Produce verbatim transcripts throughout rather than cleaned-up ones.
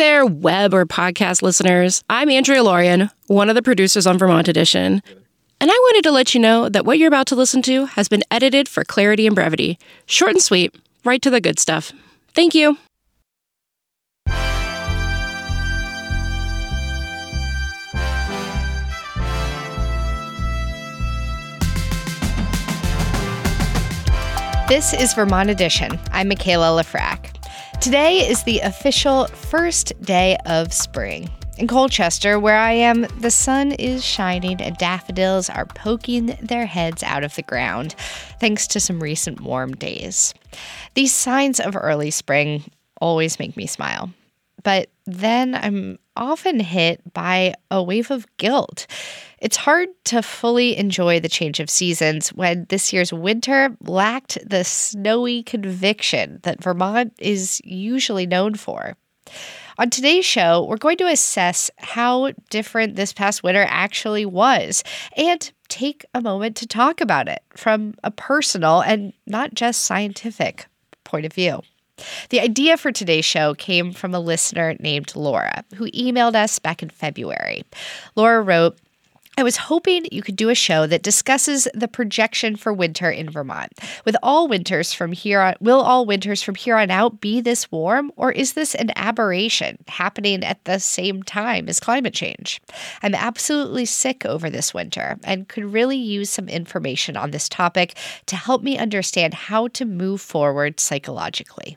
there, web or podcast listeners. I'm Andrea Lorian, one of the producers on Vermont Edition. And I wanted to let you know that what you're about to listen to has been edited for clarity and brevity. Short and sweet, right to the good stuff. Thank you. This is Vermont Edition. I'm Michaela Lefrak. Today is the official first day of spring. In Colchester, where I am, the sun is shining and daffodils are poking their heads out of the ground, thanks to some recent warm days. These signs of early spring always make me smile. But then I'm often hit by a wave of guilt. It's hard to fully enjoy the change of seasons when this year's winter lacked the snowy conviction that Vermont is usually known for. On today's show, we're going to assess how different this past winter actually was and take a moment to talk about it from a personal and not just scientific point of view. The idea for today's show came from a listener named Laura, who emailed us back in February. Laura wrote, I was hoping you could do a show that discusses the projection for winter in Vermont. With all winters from here on, will all winters from here on out be this warm, or is this an aberration happening at the same time as climate change? I'm absolutely sick over this winter and could really use some information on this topic to help me understand how to move forward psychologically.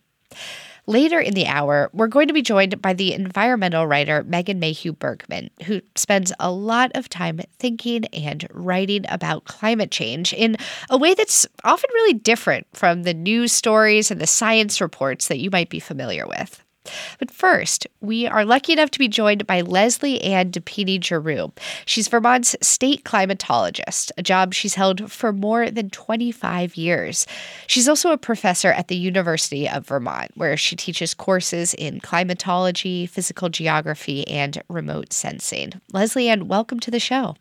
Later in the hour, we're going to be joined by the environmental writer Megan Mayhew Bergman, who spends a lot of time thinking and writing about climate change in a way that's often really different from the news stories and the science reports that you might be familiar with. But first, we are lucky enough to be joined by Leslie Ann DePini-Giroux. She's Vermont's state climatologist, a job she's held for more than twenty-five years. She's also a professor at the University of Vermont, where she teaches courses in climatology, physical geography, and remote sensing. Leslie Ann, welcome to the show.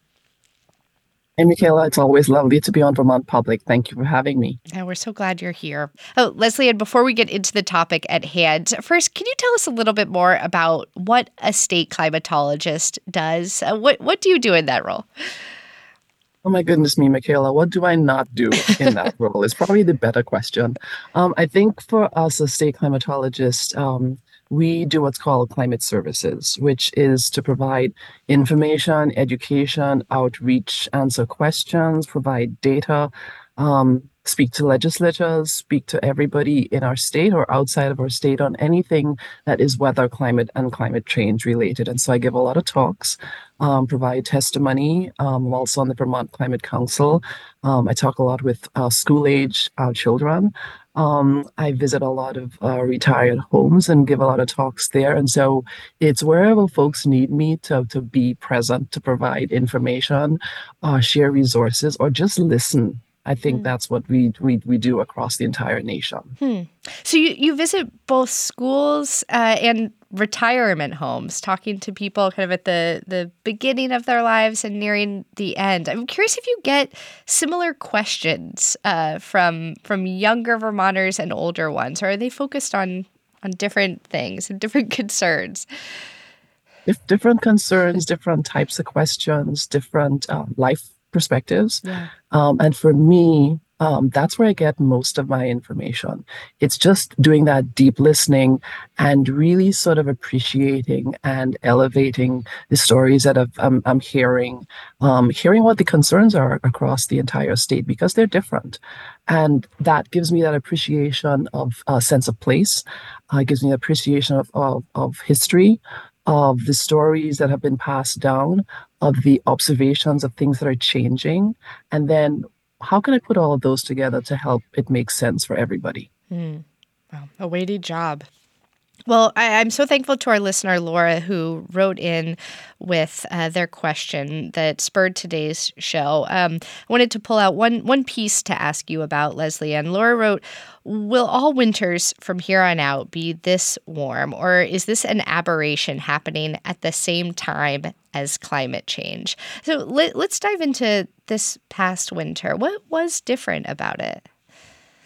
Hey, Michaela, it's always lovely to be on Vermont Public. Thank you for having me. And we're so glad you're here. Oh, Leslie, and before we get into the topic at hand, first, can you tell us a little bit more about what a state climatologist does? Uh, what what do you do in that role? Oh my goodness me, Michaela, what do I not do in that role is probably the better question. Um, I think for us as state climatologists, um, we do what's called climate services, which is to provide information, education, outreach, answer questions, provide data, um, speak to legislators, speak to everybody in our state or outside of our state on anything that is weather, climate, and climate change related. And so I give a lot of talks, um, provide testimony. Um, I'm also on the Vermont Climate Council. Um, I talk a lot with uh, school-age uh, children. Um, I visit a lot of uh, retired homes and give a lot of talks there. And so it's wherever folks need me to, to be present, to provide information, uh, share resources, or just listen. I think mm. that's what we, we we do across the entire nation. Hmm. So you, you visit both schools uh, and retirement homes, talking to people kind of at the, the beginning of their lives and nearing the end. I'm curious if you get similar questions uh, from from younger Vermonters and older ones, or are they focused on, on different things and different concerns? If different concerns, different types of questions, different um, life perspectives. Yeah. Um, and for me, um, that's where I get most of my information. It's just doing that deep listening and really sort of appreciating and elevating the stories that I've, I'm, I'm hearing, um, hearing what the concerns are across the entire state, because they're different. And that gives me that appreciation of a uh, sense of place. Uh, it gives me appreciation of, of, of history, of the stories that have been passed down, of the observations of things that are changing, and then how can I put all of those together to help it make sense for everybody? Mm. Wow, a weighty job. Well, I, I'm so thankful to our listener, Laura, who wrote in with uh, their question that spurred today's show. Um, I wanted to pull out one one piece to ask you about, Leslie. And Laura wrote, will all winters from here on out be this warm, or is this an aberration happening at the same time as climate change? So let, let's dive into this past winter. What was different about it?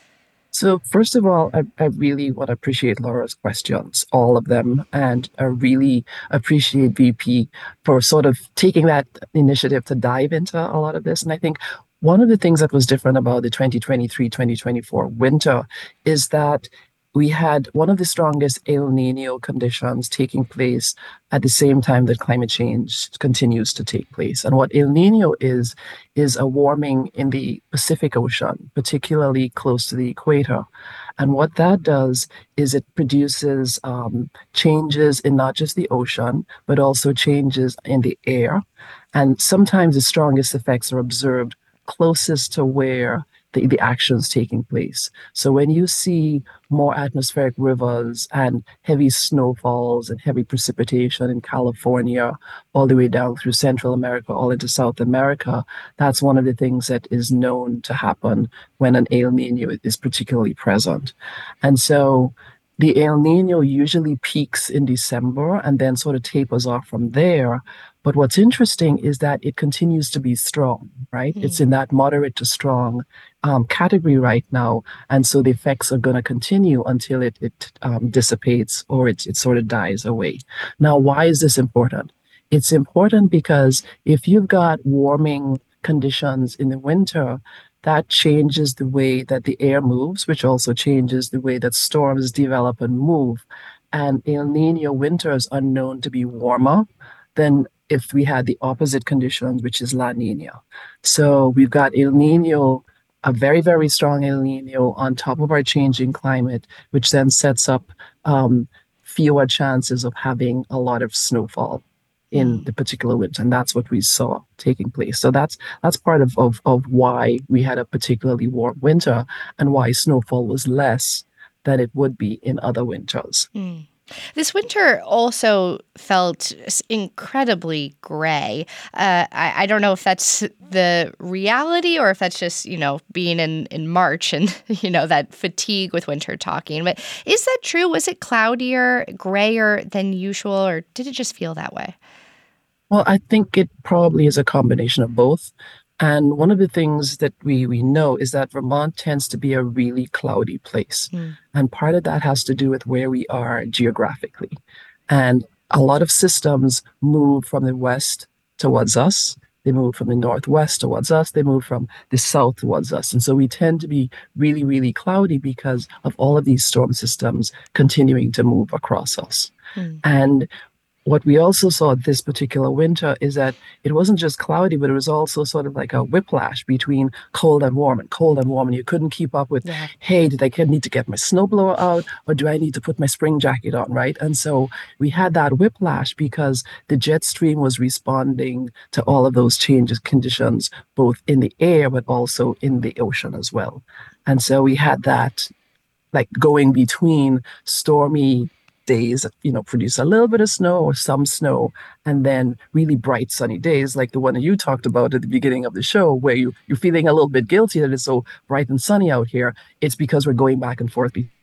So first of all, I, I really want to appreciate Laura's questions, all of them, and I really appreciate V P for sort of taking that initiative to dive into a lot of this. And I think one of the things that was different about the twenty twenty-three twenty twenty-four winter is that we had one of the strongest El Nino conditions taking place at the same time that climate change continues to take place. And what El Nino is, is a warming in the Pacific Ocean, particularly close to the equator. And what that does is it produces um, changes in not just the ocean, but also changes in the air. And sometimes the strongest effects are observed closest to where the, the action's taking place. So when you see more atmospheric rivers and heavy snowfalls and heavy precipitation in California, all the way down through Central America, all into South America, that's one of the things that is known to happen when an El Nino is particularly present. And so the El Nino usually peaks in December and then sort of tapers off from there. But what's interesting is that it continues to be strong, right? Mm. It's in that moderate to strong um, category right now. And so the effects are going to continue until it, it um, dissipates or it, it sort of dies away. Now, why is this important? It's important because if you've got warming conditions in the winter, that changes the way that the air moves, which also changes the way that storms develop and move. And El Nino winters are known to be warmer than if we had the opposite conditions, which is La Nina. So we've got El Nino, a very, very strong El Nino on top of our changing climate, which then sets up um, fewer chances of having a lot of snowfall in the particular winter, and that's what we saw taking place. So that's that's part of, of, of why we had a particularly warm winter and why snowfall was less than it would be in other winters. Mm. This winter also felt incredibly gray. Uh, I, I don't know if that's the reality or if that's just, you know, being in, in March and, you know, that fatigue with winter talking. But is that true? Was it cloudier, grayer than usual, or did it just feel that way? Well, I think it probably is a combination of both. And one of the things that we, we know is that Vermont tends to be a really cloudy place. Mm. And part of that has to do with where we are geographically. And a lot of systems move from the west towards us. They move from the northwest towards us. They move from the south towards us. And so we tend to be really, really cloudy because of all of these storm systems continuing to move across us. Mm. And what we also saw this particular winter is that it wasn't just cloudy, but it was also sort of like a whiplash between cold and warm and cold and warm. And you couldn't keep up with, yeah. hey, did I need to get my snowblower out or do I need to put my spring jacket on, right? And so we had that whiplash because the jet stream was responding to all of those changes, conditions, both in the air, but also in the ocean as well. And so we had that like going between stormy days that, you know, produce a little bit of snow or some snow, and then really bright sunny days like the one that you talked about at the beginning of the show, where you, you're feeling a little bit guilty that it's so bright and sunny out here. It's because we're going back and forth between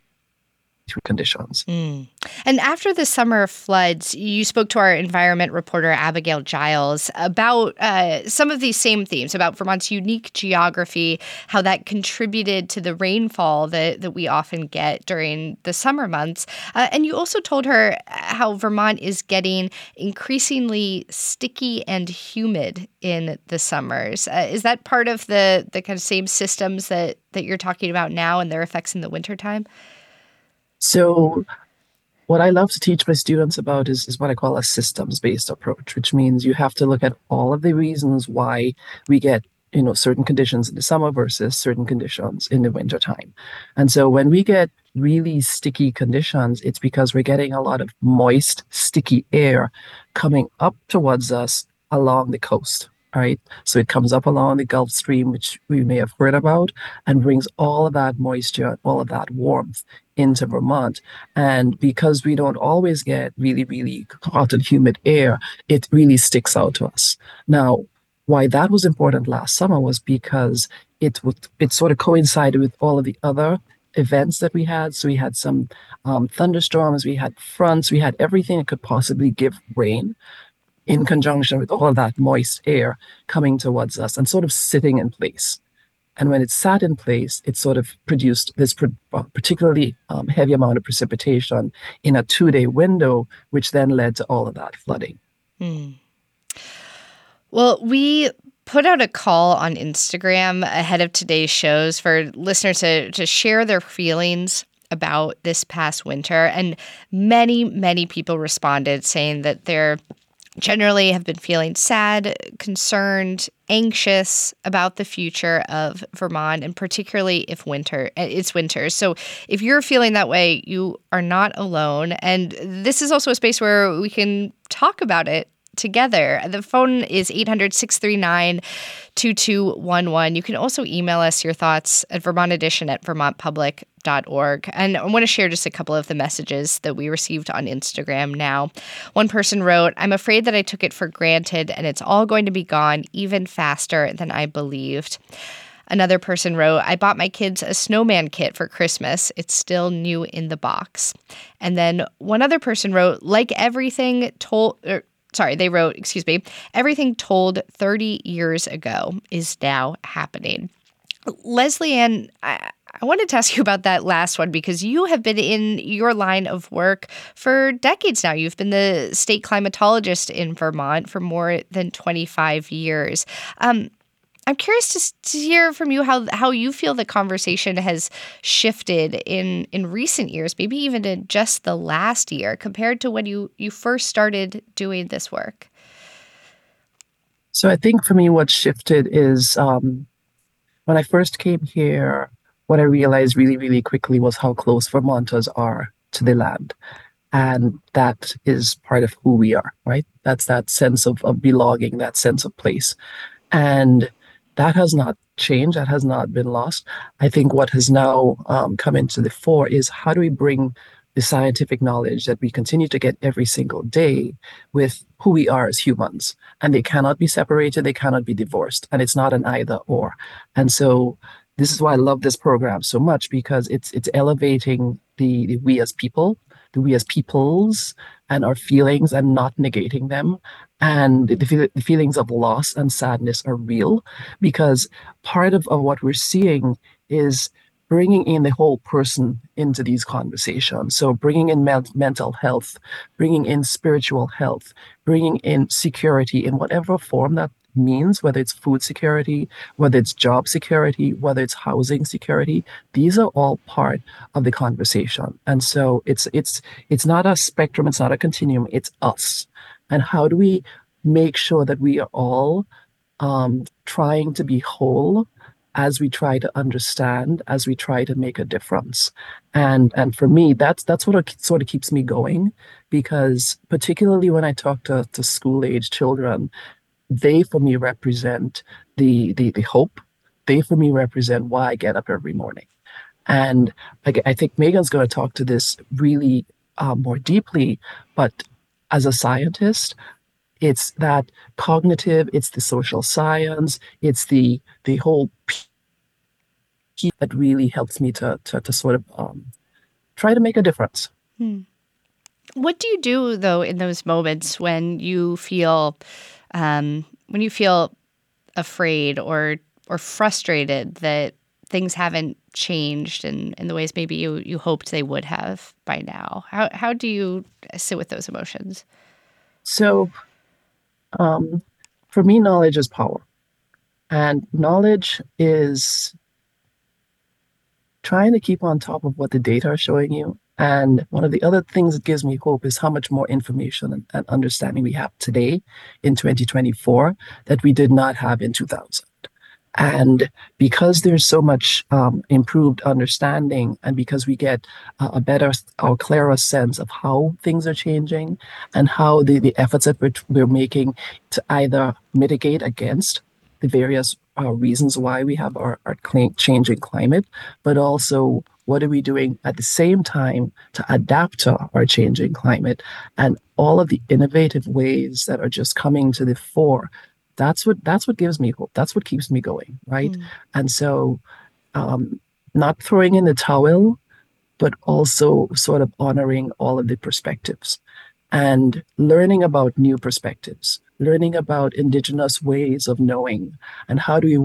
conditions. Mm. And after the summer floods, you spoke to our environment reporter, Abigail Giles, about uh, some of these same themes, about Vermont's unique geography, how that contributed to the rainfall that, that we often get during the summer months. Uh, and you also told her how Vermont is getting increasingly sticky and humid in the summers. Uh, is that part of the, the kind of same systems that, that you're talking about now and their effects in the wintertime? So what I love to teach my students about is, is what I call a systems-based approach, which means you have to look at all of the reasons why we get, you know, certain conditions in the summer versus certain conditions in the wintertime. And so when we get really sticky conditions, it's because we're getting a lot of moist, sticky air coming up towards us along the coast. Right. So it comes up along the Gulf Stream, which we may have heard about, and brings all of that moisture, all of that warmth into Vermont. And because we don't always get really, really hot and humid air, it really sticks out to us. Now, why that was important last summer was because it would, it sort of coincided with all of the other events that we had. So we had some um, thunderstorms, we had fronts, we had everything that could possibly give rain, in conjunction with all of that moist air coming towards us and sort of sitting in place. And when it sat in place, it sort of produced this particularly um, heavy amount of precipitation in a two-day window, which then led to all of that flooding. Hmm. Well, we put out a call on Instagram ahead of today's shows for listeners to, to share their feelings about this past winter. And many, many people responded saying that they're generally have been feeling sad, concerned, anxious about the future of Vermont, and particularly if winter it's winter. So if you're feeling that way, you are not alone. And this is also a space where we can talk about it together. The phone is eight hundred, six three nine, two two one one. You can also email us your thoughts at vermont edition at vermont public dot org. And I want to share just a couple of the messages that we received on Instagram now. One person wrote, "I'm afraid that I took it for granted and it's all going to be gone even faster than I believed." Another person wrote, "I bought my kids a snowman kit for Christmas. It's still new in the box." And then one other person wrote, "Like everything told..." Er, Sorry, they wrote, excuse me, "Everything told thirty years ago is now happening." Leslie Ann, I, I wanted to ask you about that last one because you have been in your line of work for decades now. You've been the state climatologist in Vermont for more than twenty-five years. Um, I'm curious to, to hear from you how how you feel the conversation has shifted in, in recent years, maybe even in just the last year, compared to when you, you first started doing this work. So I think for me, what shifted is um, when I first came here, what I realized really, really quickly was how close Vermonters are to the land. And that is part of who we are, right? That's that sense of, of belonging, that sense of place. And that has not changed. That has not been lost. I think what has now um, come into the fore is how do we bring the scientific knowledge that we continue to get every single day with who we are as humans. And they cannot be separated. They cannot be divorced. And it's not an either or. And so this is why I love this program so much, because it's it's elevating the, the we as people, the we as peoples, and our feelings and not negating them. And the, feel, the feelings of loss and sadness are real, because part of, of what we're seeing is bringing in the whole person into these conversations. So bringing in me- mental health, bringing in spiritual health, bringing in security in whatever form that means, whether it's food security, whether it's job security, whether it's housing security. These are all part of the conversation. And so it's it's it's not a spectrum, it's not a continuum, it's us. And how do we make sure that we are all um, trying to be whole as we try to understand, as we try to make a difference? And and for me, that's that's what sort of keeps me going, because particularly when I talk to, to school-age children, they for me represent the, the the hope. They for me represent why I get up every morning. And I, I think Megan's going to talk to this really uh, more deeply, but as a scientist, it's that cognitive, it's the social science, it's the the whole piece that really helps me to to, to sort of um, try to make a difference. Hmm. What do you do though in those moments when you feel um, when you feel afraid or or frustrated that things haven't changed in, in the ways maybe you, you hoped they would have by now? How how do you sit with those emotions? So um, for me, knowledge is power. And knowledge is trying to keep on top of what the data are showing you. And one of the other things that gives me hope is how much more information and, and understanding we have today in twenty twenty-four that we did not have in two thousand. And because there's so much um, improved understanding, and because we get uh, a better or clearer sense of how things are changing and how the, the efforts that we're, we're making to either mitigate against the various uh, reasons why we have our, our cl- changing climate, but also what are we doing at the same time to adapt to our changing climate, and all of the innovative ways that are just coming to the fore. That's what that's what gives me hope. That's what keeps me going, right? Mm. And so um, not throwing in the towel, but also sort of honoring all of the perspectives and learning about new perspectives, learning about Indigenous ways of knowing, and how do we walk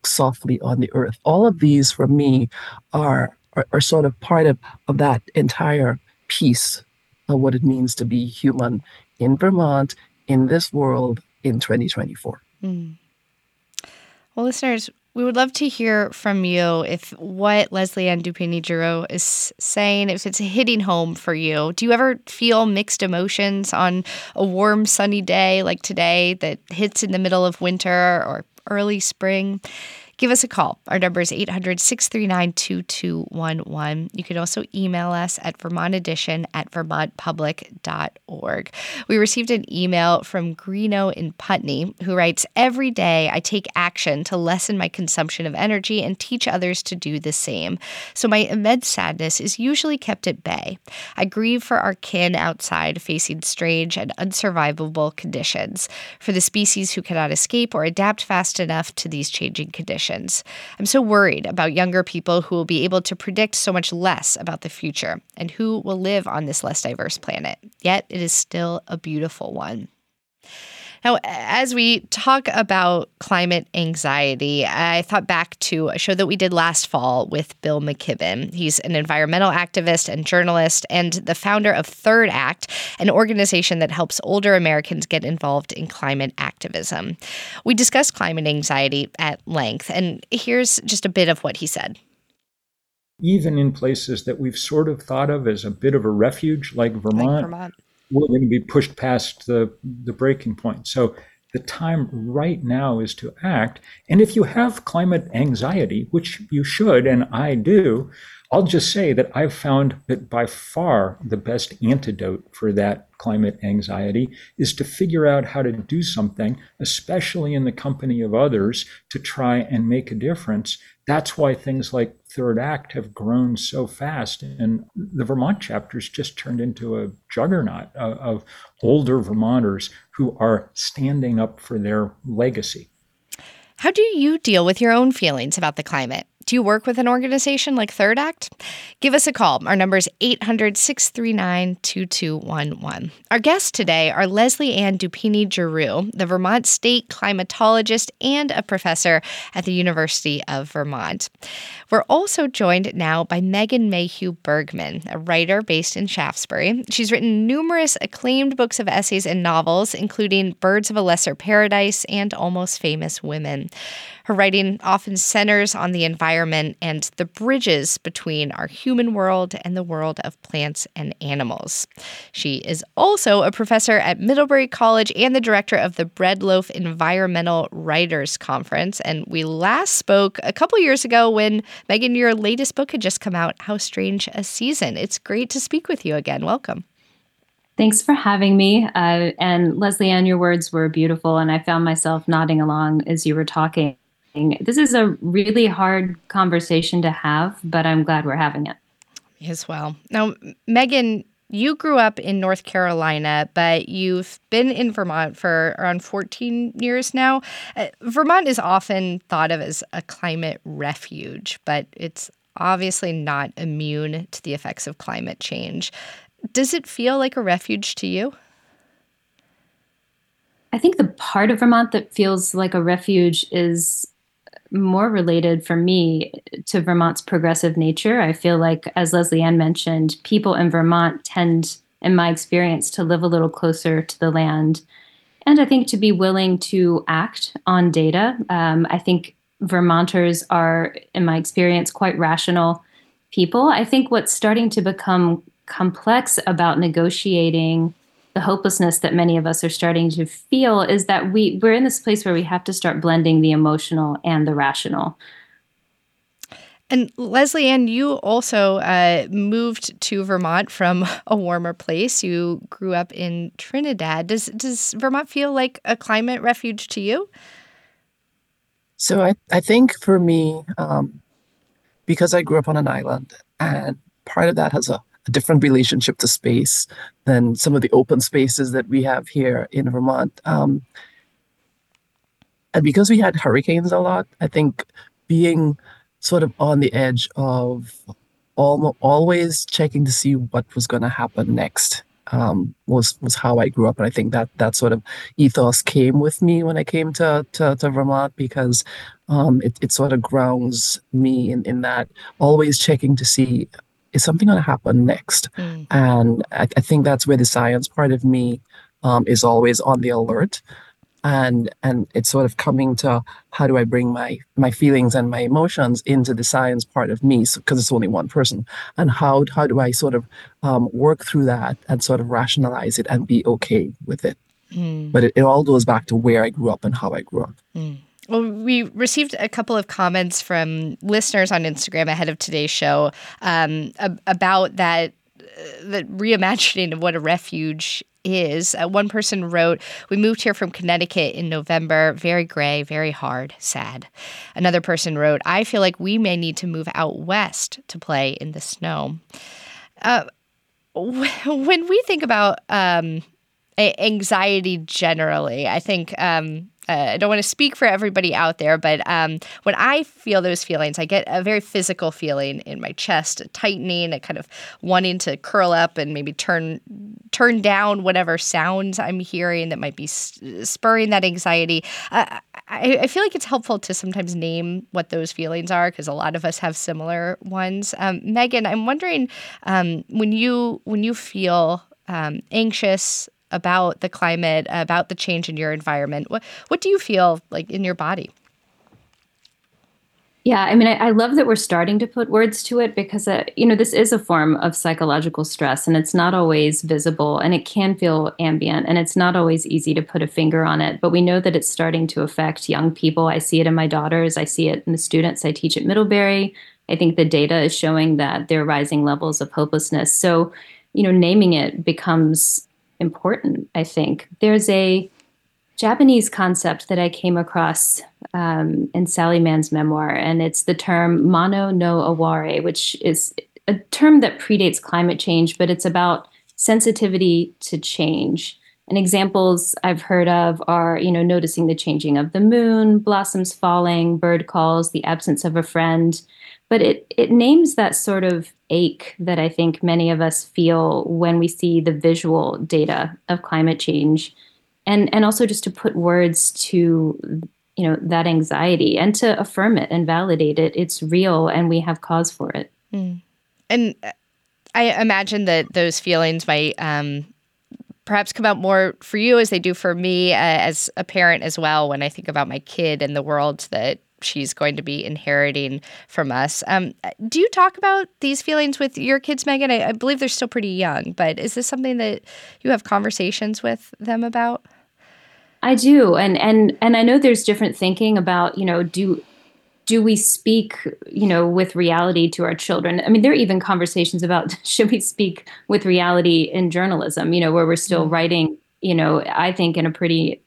walk softly on the earth. All of these, for me, are are, are sort of part of, of that entire piece of what it means to be human in Vermont, in this world, in twenty twenty-four. Mm. Well, listeners, we would love to hear from you if what Leslie Ann Dupigny-Giroux is saying, if it's hitting home for you. Do you ever feel mixed emotions on a warm, sunny day like today that hits in the middle of winter or early spring? Give us a call. Our number is eight hundred, six three nine, two two one one. You can also email us at vermont edition at vermont public dot org. We received an email from Greeno in Putney who writes, every day I take action to lessen my consumption of energy and teach others to do the same. So my immense sadness is usually kept at bay. I grieve for our kin outside facing strange and unsurvivable conditions, for the species who cannot escape or adapt fast enough to these changing conditions. I'm so worried about younger people who will be able to predict so much less about the future and who will live on this less diverse planet. Yet it is still a beautiful one. Now, as we talk about climate anxiety, I thought back to a show that we did last fall with Bill McKibben. He's an environmental activist and journalist and the founder of Third Act, an organization that helps older Americans get involved in climate activism. We discussed climate anxiety at length, and here's just a bit of what he said. Even in places that we've sort of thought of as a bit of a refuge, like Vermont, Like Vermont. we're going to be pushed past the, the breaking point. So the time right now is to act. And if you have climate anxiety, which you should, and I do, I'll just say that I've found that by far the best antidote for that climate anxiety is to figure out how to do something, especially in the company of others, to try and make a difference. That's why things like Third Act have grown so fast. And the Vermont chapter's just turned into a juggernaut of, of older Vermonters who are standing up for their legacy. How do you deal with your own feelings about the climate? Do you work with an organization like Third Act? Give us a call. Our number is eight hundred, six three nine, two two one one. Our guests today are Leslie Ann Dupigny-Giroux, the Vermont state climatologist and a professor at the University of Vermont. We're also joined now by Megan Mayhew Bergman, a writer based in Shaftesbury. She's written numerous acclaimed books of essays and novels, including Birds of a Lesser Paradise and Almost Famous Women. Her writing often centers on the environment and the bridges between our human world and the world of plants and animals. She is also a professor at Middlebury College and the director of the Breadloaf Environmental Writers Conference. And we last spoke a couple years ago when, Megan, your latest book had just come out, How Strange a Season. It's great to speak with you again. Welcome. Thanks for having me. Uh, and Leslie Ann, your words were beautiful, and I found myself nodding along as you were talking. This is a really hard conversation to have, but I'm glad we're having it. As well. Now, Megan, you grew up in North Carolina, but you've been in Vermont for around fourteen years now. Uh, Vermont is often thought of as a climate refuge, but it's obviously not immune to the effects of climate change. Does it feel like a refuge to you? I think the part of Vermont that feels like a refuge is more related for me to Vermont's progressive nature. I feel like, as Leslie Ann mentioned, people in Vermont tend, in my experience, to live a little closer to the land. And I think to be willing to act on data. Um, I think Vermonters are, in my experience, quite rational people. I think what's starting to become complex about negotiating the hopelessness that many of us are starting to feel is that we, we're in this place where we have to start blending the emotional and the rational. And Leslie Ann, you also uh, moved to Vermont from a warmer place. You grew up in Trinidad. Does does Vermont feel like a climate refuge to you? So I, I think for me, um, because I grew up on an island, and part of that has a a different relationship to space than some of the open spaces that we have here in Vermont. Um, and because we had hurricanes a lot, I think being sort of on the edge of al- always checking to see what was going to happen next um, was was how I grew up. And I think that that sort of ethos came with me when I came to, to, to Vermont, because Um, it, it sort of grounds me in, in that always checking to see, is something going to happen next? Mm. And I, I think that's where the science part of me um, is always on the alert. And and it's sort of coming to how do I bring my my feelings and my emotions into the science part of me, because so, it's only one person, and how how do I sort of um, work through that and sort of rationalize it and be okay with it. Mm. But it, it all goes back to where I grew up and how I grew up. Mm. Well, we received a couple of comments from listeners on Instagram ahead of today's show um, ab- about that uh, the reimagining of what a refuge is. Uh, one person wrote, "We moved here from Connecticut in November. Very gray, very hard, sad." Another person wrote, "I feel like we may need to move out west to play in the snow." Uh, when we think about um, anxiety generally, I think um, uh, I don't want to speak for everybody out there, but um, when I feel those feelings, I get a very physical feeling in my chest, a tightening, a kind of wanting to curl up and maybe turn turn down whatever sounds I'm hearing that might be spurring that anxiety. Uh, I, I feel like it's helpful to sometimes name what those feelings are, because a lot of us have similar ones. Um, Megan, I'm wondering um, when you when you feel um, anxious about the climate, about the change in your environment, what what do you feel like in your body? Yeah, I mean, I, I love that we're starting to put words to it, because, uh, you know, this is a form of psychological stress, and it's not always visible, and it can feel ambient, and it's not always easy to put a finger on it. But we know that it's starting to affect young people. I see it in my daughters. I see it in the students I teach at Middlebury. I think the data is showing that there are rising levels of hopelessness. So, you know, naming it becomes important, I think. There's a Japanese concept that I came across um, in Sally Mann's memoir, and it's the term mono no aware, which is a term that predates climate change, but it's about sensitivity to change. And examples I've heard of are, you know, noticing the changing of the moon, blossoms falling, bird calls, the absence of a friend. But it it names that sort of ache that I think many of us feel when we see the visual data of climate change. And and also just to put words to, you know, that anxiety, and to affirm it and validate it. It's real, and we have cause for it. Mm. And I imagine that those feelings might um, perhaps come out more for you as they do for me uh, as a parent as well, when I think about my kid and the world that she's going to be inheriting from us. Um, do you talk about these feelings with your kids, Megan? I, I believe they're still pretty young, but is this something that you have conversations with them about? I do. And and and I know there's different thinking about, you know, do do we speak, you know, with reality to our children? I mean, there are even conversations about should we speak with reality in journalism, you know, where we're still writing, you know, I think in a pretty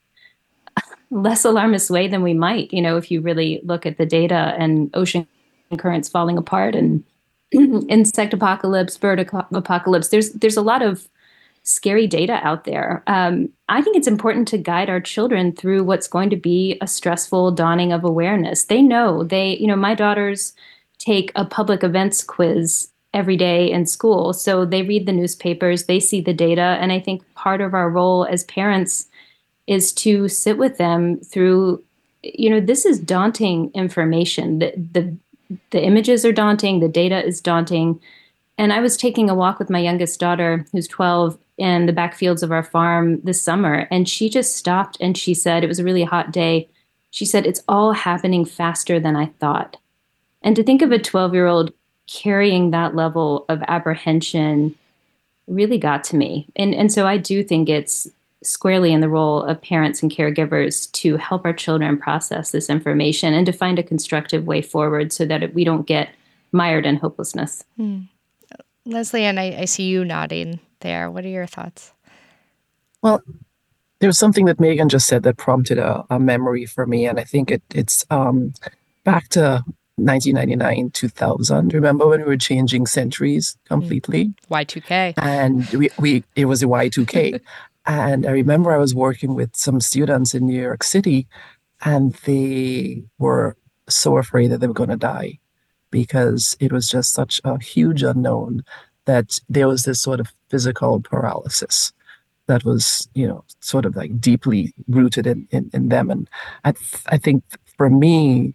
less alarmist way than we might, you know, if you really look at the data and ocean currents falling apart and insect apocalypse, bird apocalypse. There's there's a lot of scary data out there. Um, I think it's important to guide our children through what's going to be a stressful dawning of awareness. They know they, you know, my daughters take a public events quiz every day in school. So they read the newspapers, they see the data. And I think part of our role as parents is to sit with them through, you know, this is daunting information. The, the, the images are daunting, the data is daunting. And I was taking a walk with my youngest daughter, who's twelve, in the backfields of our farm this summer. And she just stopped and she said, it was a really hot day. She said, it's all happening faster than I thought. And to think of a twelve-year-old carrying that level of apprehension really got to me. And, and so I do think it's squarely in the role of parents and caregivers to help our children process this information and to find a constructive way forward so that we don't get mired in hopelessness. Hmm. Leslie, and I, I see you nodding there. What are your thoughts? Well, there was something that Megan just said that prompted a, a memory for me, and I think it, it's um, back to nineteen ninety-nine, two thousand. Remember when we were changing centuries completely? Y two K. And we, we it was a Y two K. And I remember I was working with some students in New York City, and they were so afraid that they were going to die because it was just such a huge unknown that there was this sort of physical paralysis that was, you know, sort of like deeply rooted in, in, in them. And I, th- I think for me,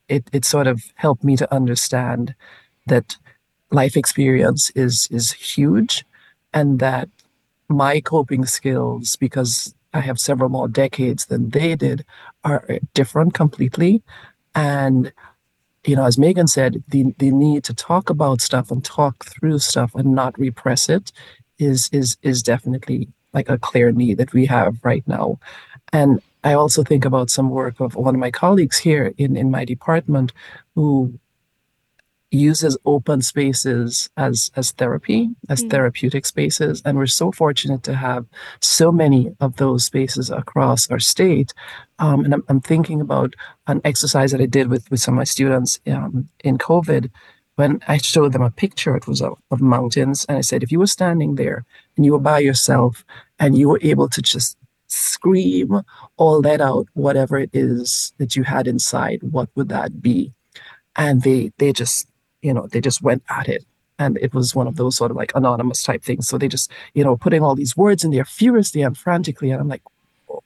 it it sort of helped me to understand that life experience is is huge, and that my coping skills, because I have several more decades than they did, are different completely. And you know, as Megan said, the the need to talk about stuff and talk through stuff and not repress it is is is definitely like a clear need that we have right now. And I also think about some work of one of my colleagues here in, in my department who uses open spaces as as therapy, as Mm. therapeutic spaces. And we're so fortunate to have so many of those spaces across our state. Um, and I'm, I'm thinking about an exercise that I did with, with some of my students um, in COVID. When I showed them a picture, it was of, of mountains. And I said, if you were standing there and you were by yourself and you were able to just scream all that out, whatever it is that you had inside, what would that be? And they they just, you know, they just went at it. And it was one of those sort of like anonymous type things. So they just, you know, putting all these words in there furiously and frantically. And I'm like, oh,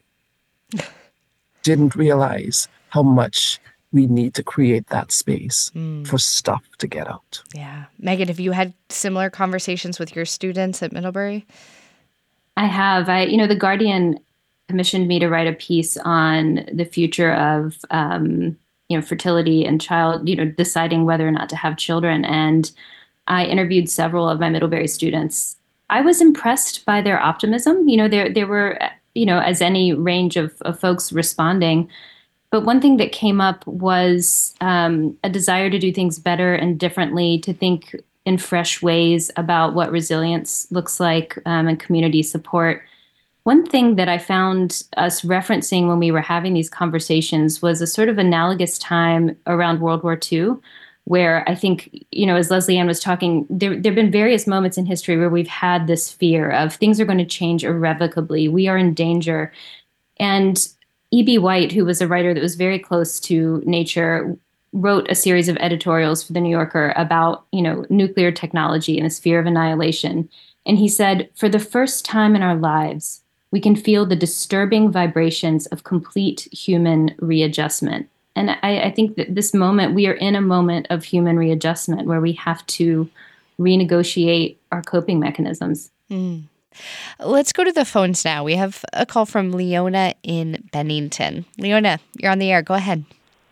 didn't realize how much we need to create that space Mm. for stuff to get out. Yeah. Megan, have you had similar conversations with your students at Middlebury? I have. I, you know, the Guardian commissioned me to write a piece on the future of, um, you know, fertility and child, you know, deciding whether or not to have children. And I interviewed several of my Middlebury students. I was impressed by their optimism. You know, there there were, you know, as any range of, of folks responding. But one thing that came up was um, a desire to do things better and differently, to think in fresh ways about what resilience looks like um, and community support. One thing that I found us referencing when we were having these conversations was a sort of analogous time around World War Two, where I think, you know, as Leslie Ann was talking, there there have been various moments in history where we've had this fear of things are going to change irrevocably. We are in danger. And E B. White, who was a writer that was very close to nature, wrote a series of editorials for The New Yorker about, you know, nuclear technology and this fear of annihilation. And he said, for the first time in our lives, we can feel the disturbing vibrations of complete human readjustment. And I, I think that this moment, we are in a moment of human readjustment where we have to renegotiate our coping mechanisms. Mm. Let's go to the phones now. We have a call from Leona in Bennington. Leona, you're on the air. Go ahead.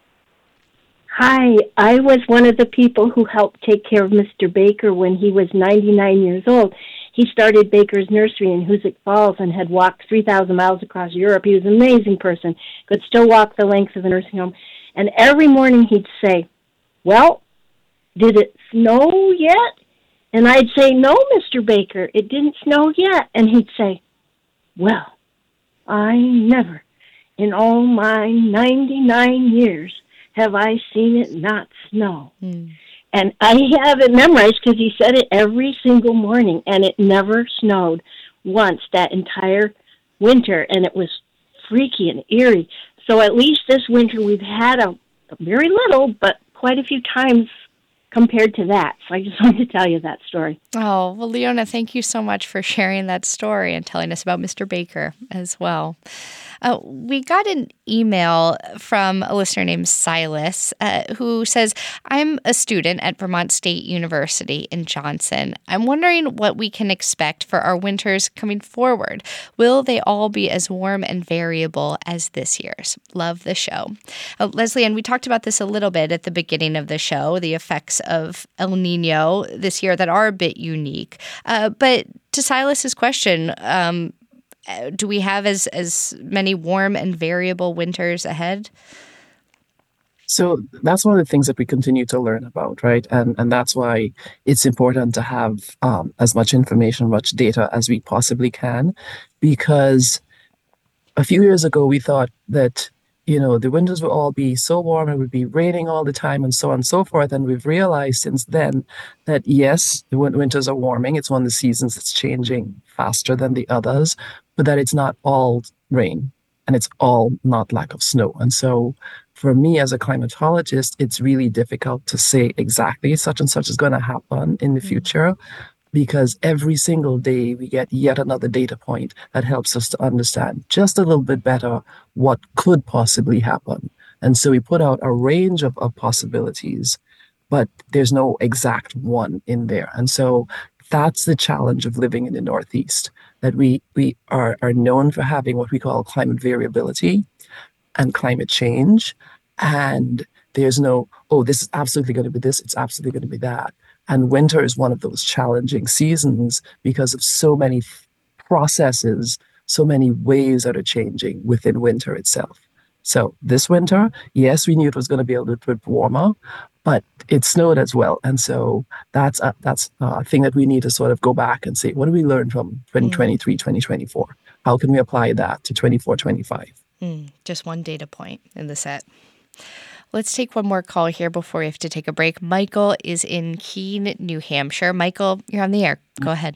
Hi, I was one of the people who helped take care of Mister Baker when he was ninety-nine years old. He started Baker's Nursery in Hoosick Falls and had walked three thousand miles across Europe. He was an amazing person, could still walk the length of the nursing home. And every morning he'd say, well, did it snow yet? And I'd say, no, Mister Baker, it didn't snow yet. And he'd say, well, I never, in all my ninety-nine years, have I seen it not snow. Mm. And I have it memorized because he said it every single morning, and it never snowed once that entire winter, and it was freaky and eerie. So at least this winter we've had a, a very little, but quite a few times compared to that. So I just wanted to tell you that story. Oh, well, Leona, thank you so much for sharing that story and telling us about Mister Baker as well. Uh, we got an email from a listener named Silas uh, who says, I'm a student at Vermont State University in Johnson. I'm wondering what we can expect for our winters coming forward. Will they all be as warm and variable as this year's? Love the show. Uh, Leslie, and we talked about this a little bit at the beginning of the show, the effects of El Nino this year that are a bit unique. Uh, but to Silas's question, um, do we have as, as many warm and variable winters ahead? So that's one of the things that we continue to learn about, right? And and that's why it's important to have um, as much information, much data as we possibly can, because a few years ago we thought that, you know, the winters would all be so warm, it would be raining all the time and so on and so forth. And we've realized since then that yes, the win- winters are warming. It's one of the seasons that's changing faster than the others, but that it's not all rain and it's all not lack of snow. And so for me as a climatologist, it's really difficult to say exactly such and such is going to happen in the future, because every single day we get yet another data point that helps us to understand just a little bit better what could possibly happen. And so we put out a range of, of possibilities, but there's no exact one in there. And so that's the challenge of living in the Northeast, that we, we are, are known for having what we call climate variability and climate change. And there's no, oh, this is absolutely going to be this, it's absolutely going to be that. And winter is one of those challenging seasons because of so many processes, so many ways that are changing within winter itself. So this winter, yes, we knew it was going to be a little bit warmer, but it snowed as well. And so that's a, that's a thing that we need to sort of go back and say, what do we learn from twenty twenty-three, twenty twenty-four? How can we apply that to twenty-four, twenty-five? Mm, just one data point in the set. Let's take one more call here before we have to take a break. Michael is in Keene, New Hampshire. Michael, you're on the air. Go ahead.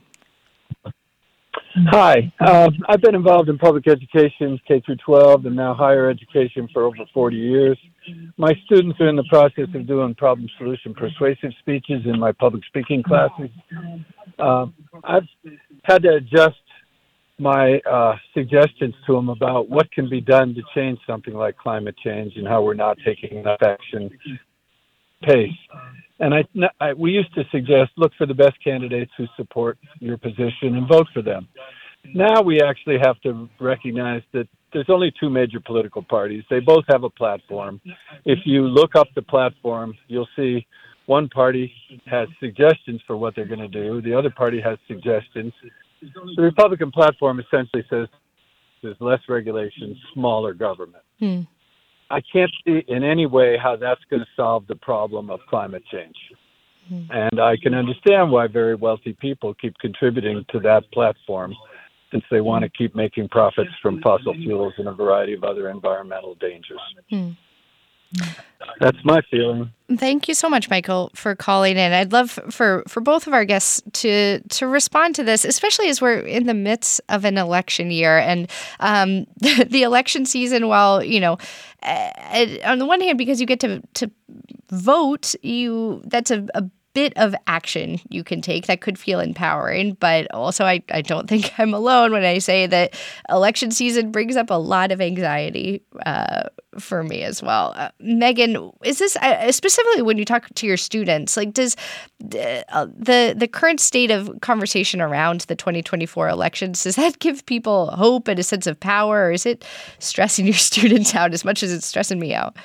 Hi. Uh, I've been involved in public education, K through twelve, and now higher education for over forty years. My students are in the process of doing problem solution persuasive speeches in my public speaking classes. Uh, I've had to adjust my uh, suggestions to them about what can be done to change something like climate change and how we're not taking enough action pace. And I, I, we used to suggest, look for the best candidates who support your position and vote for them. Now we actually have to recognize that there's only two major political parties. They both have a platform. If you look up the platform, you'll see one party has suggestions for what they're going to do. The other party has suggestions. The Republican platform essentially says there's less regulation, smaller government. Hmm. I can't see in any way how that's going to solve the problem of climate change. Hmm. And I can understand why very wealthy people keep contributing to that platform, since they want to keep making profits from fossil fuels and a variety of other environmental dangers. Hmm. That's my feeling. Thank you so much, Michael, for calling in. I'd love for, for both of our guests to to respond to this, especially as we're in the midst of an election year. And um, the, the election season, while, you know, uh, on the one hand, because you get to, to vote, you that's a, a bit of action you can take that could feel empowering. But also, I, I don't think I'm alone when I say that election season brings up a lot of anxiety uh, for me as well. Uh, Megan, is this uh, specifically when you talk to your students, like does uh, the the current state of conversation around the twenty twenty-four elections, does that give people hope and a sense of power, or is it stressing your students out as much as it's stressing me out?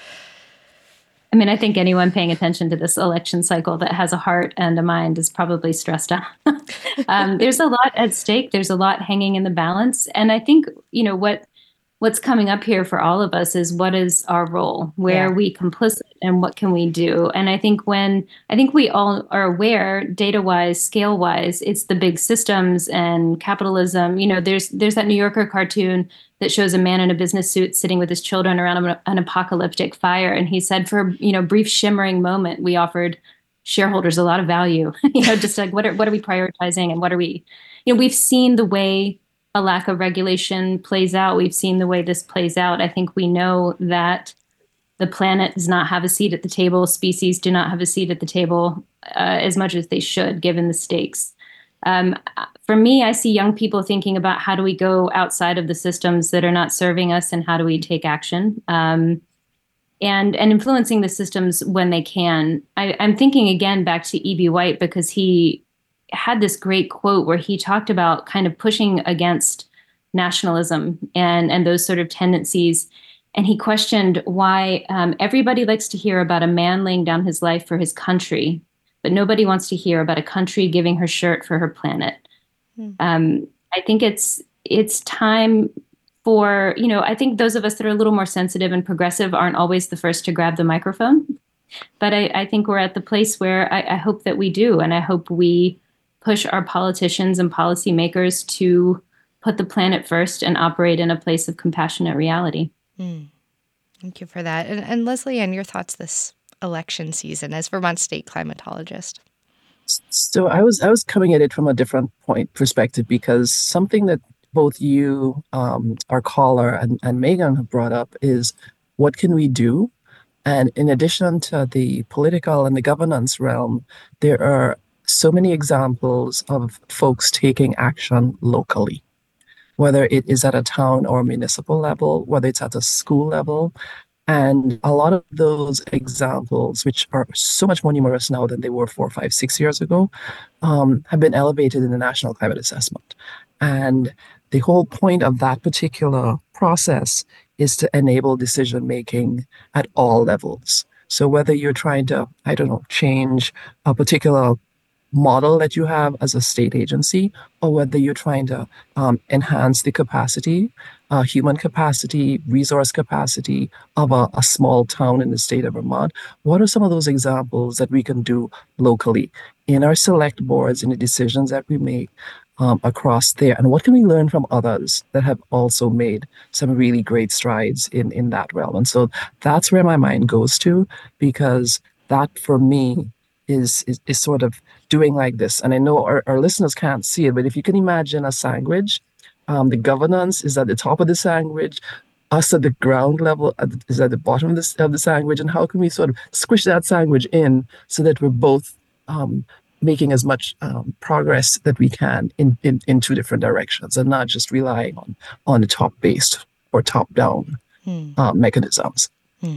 I mean, I think anyone paying attention to this election cycle that has a heart and a mind is probably stressed out. um, there's a lot at stake. There's a lot hanging in the balance. And I think, you know, what what's coming up here for all of us is what is our role? Where yeah. are we complicit and what can we do? And I think when I think we all are aware, data-wise, scale-wise, it's the big systems and capitalism. You know, there's there's that New Yorker cartoon that shows a man in a business suit sitting with his children around an apocalyptic fire. And he said, for, you know, brief shimmering moment, we offered shareholders a lot of value, you know, just like, what are, what are we prioritizing and what are we, you know, we've seen the way a lack of regulation plays out. We've seen the way this plays out. I think we know that the planet does not have a seat at the table. Species do not have a seat at the table uh, as much as they should, given the stakes. Um, for me, I see young people thinking about how do we go outside of the systems that are not serving us and how do we take action, um, and and influencing the systems when they can. I, I'm thinking again back to E B. White, because he had this great quote where he talked about kind of pushing against nationalism and, and those sort of tendencies. And he questioned why um, everybody likes to hear about a man laying down his life for his country, but nobody wants to hear about a country giving her shirt for her planet. Hmm. Um, I think it's it's time for, you know, I think those of us that are a little more sensitive and progressive aren't always the first to grab the microphone. But I, I think we're at the place where I, I hope that we do. And I hope we push our politicians and policymakers to put the planet first and operate in a place of compassionate reality. Hmm. Thank you for that. And, and Leslie Ann, your thoughts this election season as Vermont State climatologist? So I was I was coming at it from a different point perspective, because something that both you, um, our caller, and, and Megan have brought up is what can we do? And in addition to the political and the governance realm, there are so many examples of folks taking action locally, whether it is at a town or municipal level, whether it's at a school level. And a lot of those examples, which are so much more numerous now than they were four, five, six years ago, um, have been elevated in the National Climate Assessment. And the whole point of that particular process is to enable decision making at all levels. So whether you're trying to, I don't know, change a particular model that you have as a state agency, or whether you're trying to um, enhance the capacity, uh, human capacity, resource capacity of a, a small town in the state of Vermont, what are some of those examples that we can do locally in our select boards, in the decisions that we make um, across there? And what can we learn from others that have also made some really great strides in, in that realm? And so that's where my mind goes to, because that for me is, is, is sort of doing like this. And I know our, our listeners can't see it, but if you can imagine a sandwich, um, the governance is at the top of the sandwich, us at the ground level at the, is at the bottom of the, of the sandwich. And how can we sort of squish that sandwich in so that we're both um, making as much um, progress that we can in, in, in two different directions, and not just relying on, on the top-based or top-down hmm. uh, mechanisms. Hmm.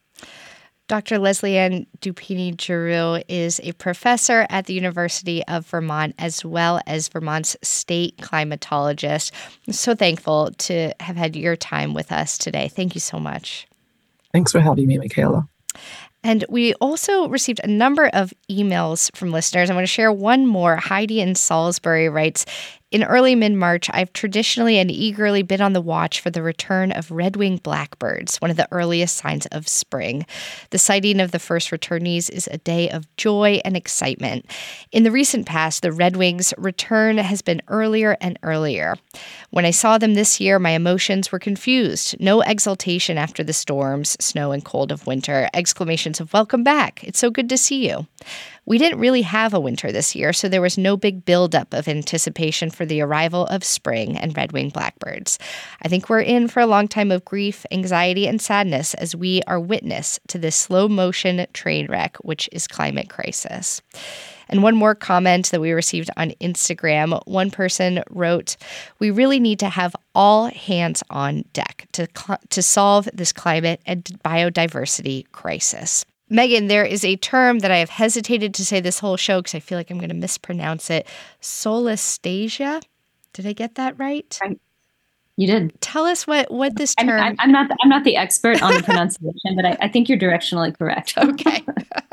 Doctor Leslie Ann Dupini-Giroux is a professor at the University of Vermont, as well as Vermont's state climatologist. I'm so thankful to have had your time with us today. Thank you so much. Thanks for having me, Michaela. And we also received a number of emails from listeners. I'm going to share one more. Heidi in Salisbury writes, in early mid-March, I've traditionally and eagerly been on the watch for the return of red-winged blackbirds, one of the earliest signs of spring. The sighting of the first returnees is a day of joy and excitement. In the recent past, the redwings' return has been earlier and earlier. When I saw them this year, my emotions were confused. No exultation after the storms, snow, and cold of winter. Exclamations of welcome back. It's so good to see you. We didn't really have a winter this year, so there was no big buildup of anticipation for the arrival of spring and red-winged blackbirds. I think we're in for a long time of grief, anxiety, and sadness as we are witness to this slow-motion train wreck, which is climate crisis. And one more comment that we received on Instagram. One person wrote, we really need to have all hands on deck to, cl- to solve this climate and biodiversity crisis. Megan, there is a term that I have hesitated to say this whole show because I feel like I'm going to mispronounce it. Solastasia? Did I get that right? Right. You did. Tell us what, what this term... I'm, I'm, not, I'm not the expert on the pronunciation, but I, I think you're directionally correct. Okay.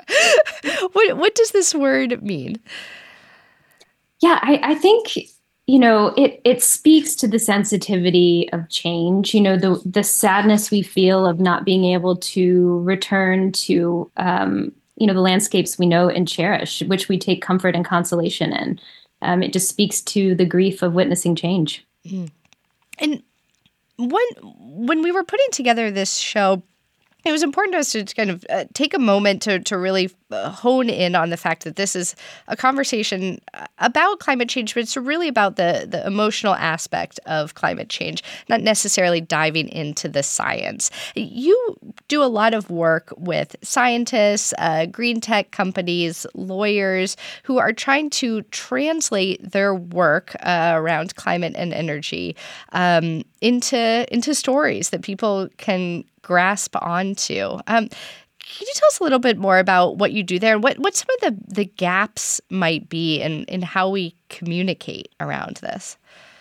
what, what does this word mean? Yeah, I, I think... You know, it it speaks to the sensitivity of change, you know, the the sadness we feel of not being able to return to, um, you know, the landscapes we know and cherish, which we take comfort and consolation in. Um, it just speaks to the grief of witnessing change. Mm. And when, when we were putting together this show, it was important to us to kind of uh, take a moment to to really uh, hone in on the fact that this is a conversation about climate change, but it's really about the, the emotional aspect of climate change, not necessarily diving into the science. You do a lot of work with scientists, uh, green tech companies, lawyers who are trying to translate their work uh, around climate and energy um, into into stories that people can grasp onto. Um, can you tell us a little bit more about what you do there and what, what some of the, the gaps might be in, in how we communicate around this?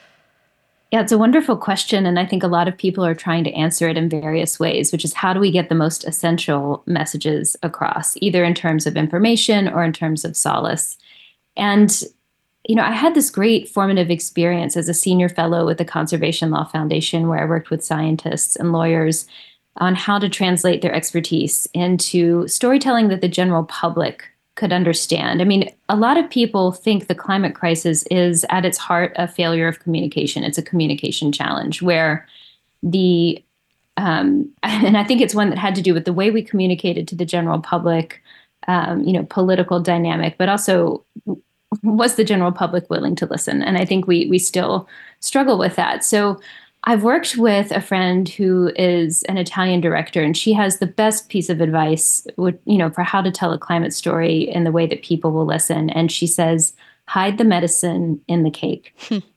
Yeah, it's a wonderful question. And I think a lot of people are trying to answer it in various ways, which is how do we get the most essential messages across, either in terms of information or in terms of solace. And you know, I had this great formative experience as a senior fellow with the Conservation Law Foundation, where I worked with scientists and lawyers on how to translate their expertise into storytelling that the general public could understand. I mean, a lot of people think the climate crisis is at its heart a failure of communication. It's a communication challenge where the, um, and I think it's one that had to do with the way we communicated to the general public, um, you know, political dynamic, but also was the general public willing to listen? And I think we we still struggle with that. So I've worked with a friend who is an Italian director, and she has the best piece of advice, you know, for how to tell a climate story in the way that people will listen. And she says, hide the medicine in the cake.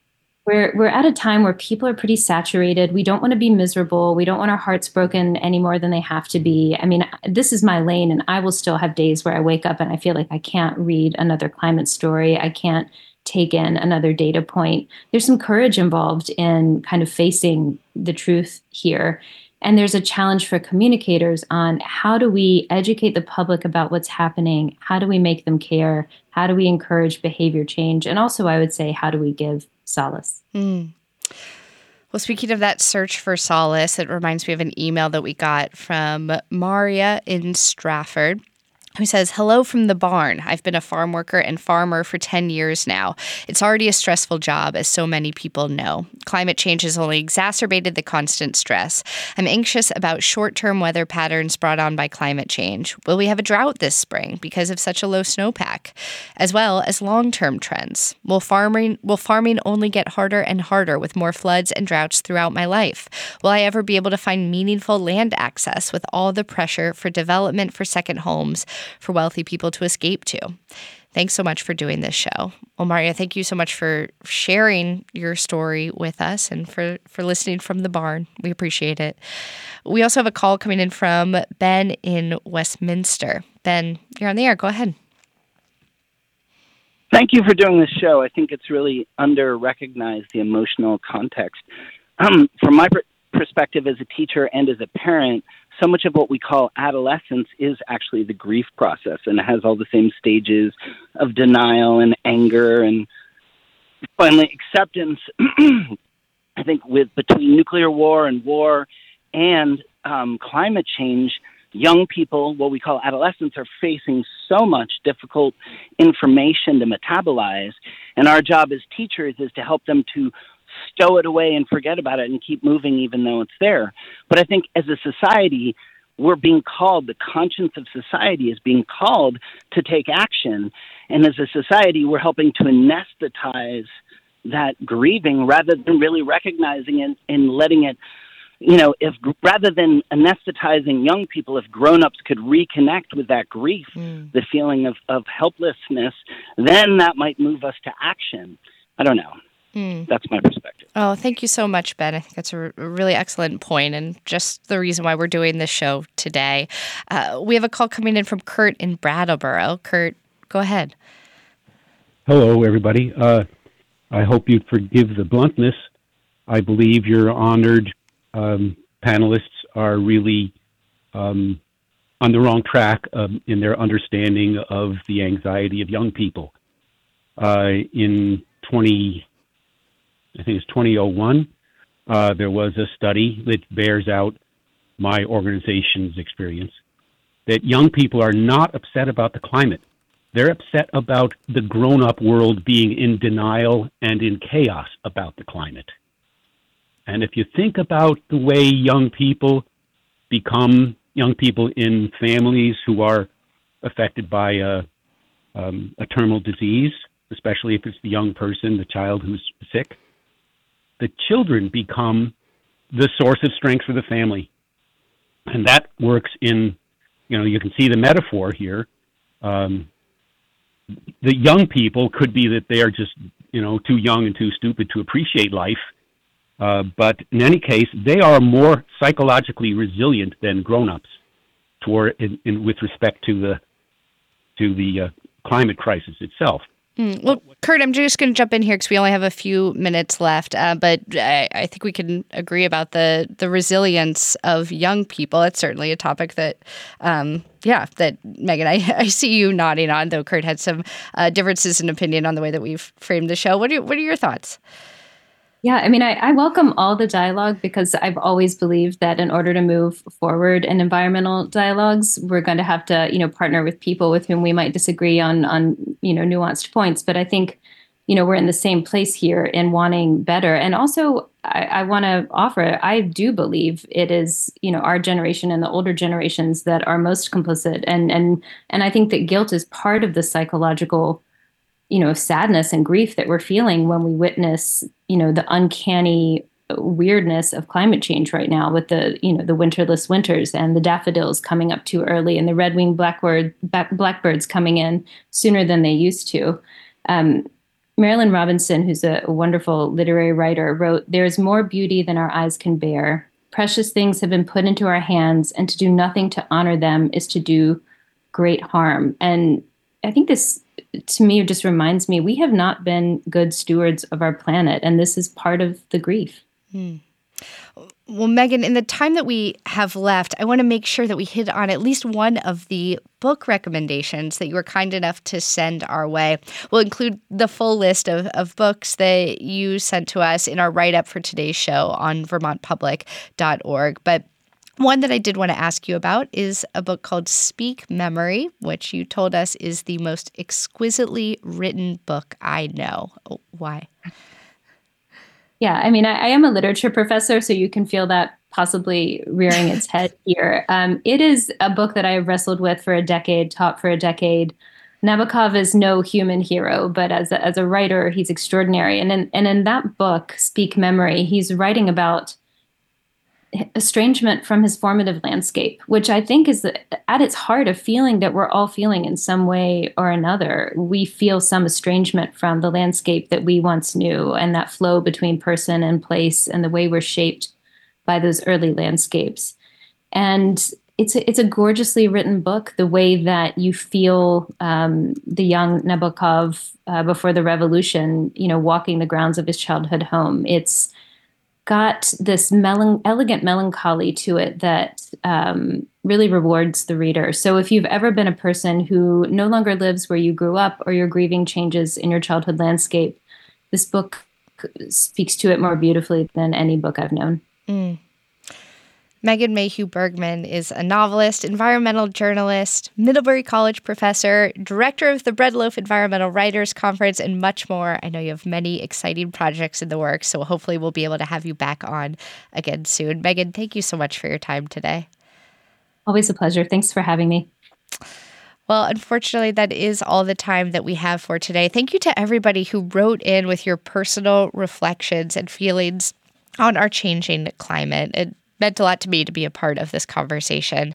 we're we're at a time where people are pretty saturated. We don't want to be miserable. We don't want our hearts broken any more than they have to be. I mean, this is my lane, and I will still have days where I wake up and I feel like I can't read another climate story. I can't take in another data point. There's some courage involved in kind of facing the truth here. And there's a challenge for communicators on how do we educate the public about what's happening? How do we make them care? How do we encourage behavior change? And also, I would say, how do we give solace? Mm. Well, speaking of that search for solace, it reminds me of an email that we got from Maria in Stratford, who says, "Hello from the barn. I've been a farm worker and farmer for ten years now. It's already a stressful job, as so many people know. Climate change has only exacerbated the constant stress. I'm anxious about short-term weather patterns brought on by climate change. Will we have a drought this spring because of such a low snowpack? As well as long-term trends. Will farming, will farming only get harder and harder with more floods and droughts throughout my life? Will I ever be able to find meaningful land access with all the pressure for development for second homes for wealthy people to escape to?" Thanks so much for doing this show. Well, Maria, thank you so much for sharing your story with us and for, for listening from the barn. We appreciate it. We also have a call coming in from Ben in Westminster. Ben, you're on the air. Go ahead. Thank you for doing this show. I think it's really under-recognized, the emotional context. Um, from my pr- perspective as a teacher and as a parent, so much of what we call adolescence is actually the grief process, and it has all the same stages of denial and anger and finally acceptance. I think with between nuclear war and war and um, climate change, young people, what we call adolescents, are facing so much difficult information to metabolize, and our job as teachers is to help them to stow it away and forget about it and keep moving even though it's there. But I think as a society, we're being called, the conscience of society is being called to take action. And as a society, we're helping to anesthetize that grieving rather than really recognizing it and letting it, you know, if rather than anesthetizing young people, if grown-ups could reconnect with that grief, mm. the feeling of, of helplessness, then that might move us to action. I don't know. Mm. That's my perspective. Oh, thank you so much, Ben. I think that's a, a really excellent point and just the reason why we're doing this show today. Uh, we have a call coming in from Kurt in Brattleboro. Kurt, go ahead. Hello, everybody. Uh, I hope you'd forgive the bluntness. I believe your honored um, panelists are really um, on the wrong track um, in their understanding of the anxiety of young people. Uh, in twenty I think it's twenty oh one, uh, there was a study that bears out my organization's experience, that young people are not upset about the climate. They're upset about the grown-up world being in denial and in chaos about the climate. And if you think about the way young people become young people in families who are affected by a, um, a terminal disease, especially if it's the young person, the child who's sick, the children become the source of strength for the family. And that works in, you know, you can see the metaphor here. Um, the young people could be that they are just, you know, too young and too stupid to appreciate life. Uh, but in any case, they are more psychologically resilient than grown-ups toward, in, in, with respect to the, to the uh, climate crisis itself. Mm. Well, Kurt, I'm just going to jump in here because we only have a few minutes left, uh, but I, I think we can agree about the the resilience of young people. It's certainly a topic that, um, yeah, that Megan, I, I see you nodding on, though Kurt had some uh, differences in opinion on the way that we've framed the show. What are, what are your thoughts? Yeah, I mean, I, I welcome all the dialogue because I've always believed that in order to move forward in environmental dialogues, we're going to have to, you know, partner with people with whom we might disagree on, on, you know, nuanced points. But I think, you know, we're in the same place here in wanting better. And also, I, I want to offer, I do believe it is, you know, our generation and the older generations that are most complicit. And, and, and I think that guilt is part of the psychological, you know, sadness and grief that we're feeling when we witness, you know, the uncanny weirdness of climate change right now with the, you know, the winterless winters and the daffodils coming up too early and the red-winged blackbird, blackbirds coming in sooner than they used to. Um, Marilyn Robinson, who's a wonderful literary writer, wrote, "There is more beauty than our eyes can bear. Precious things have been put into our hands, and to do nothing to honor them is to do great harm." And I think this, to me, just reminds me, we have not been good stewards of our planet, and this is part of the grief. Hmm. Well, Megan, in the time that we have left, I want to make sure that we hit on at least one of the book recommendations that you were kind enough to send our way. We'll include the full list of, of books that you sent to us in our write-up for today's show on vermont public dot org. But one that I did want to ask you about is a book called Speak Memory, which you told us is the most exquisitely written book I know. Why? Yeah, I mean, I, I am a literature professor, so you can feel that possibly rearing its head here. Um, it is a book that I have wrestled with for a decade, taught for a decade. Nabokov is no human hero, but as a, as a writer, he's extraordinary. And in, and in that book, Speak Memory, he's writing about estrangement from his formative landscape, which I think is at its heart a feeling that we're all feeling in some way or another. We feel some estrangement from the landscape that we once knew, and that flow between person and place and the way we're shaped by those early landscapes. And it's a, it's a gorgeously written book, the way that you feel um, the young Nabokov uh, before the revolution, you know, walking the grounds of his childhood home. It's got this melan- elegant melancholy to it that um, really rewards the reader. So if you've ever been a person who no longer lives where you grew up, or you're grieving changes in your childhood landscape, this book speaks to it more beautifully than any book I've known. Mm. Megan Mayhew Bergman is a novelist, environmental journalist, Middlebury College professor, director of the Breadloaf Environmental Writers Conference, and much more. I know you have many exciting projects in the works, so hopefully we'll be able to have you back on again soon. Megan, thank you so much for your time today. Always a pleasure. Thanks for having me. Well, unfortunately, that is all the time that we have for today. Thank you to everybody who wrote in with your personal reflections and feelings on our changing climate. It meant a lot to me to be a part of this conversation.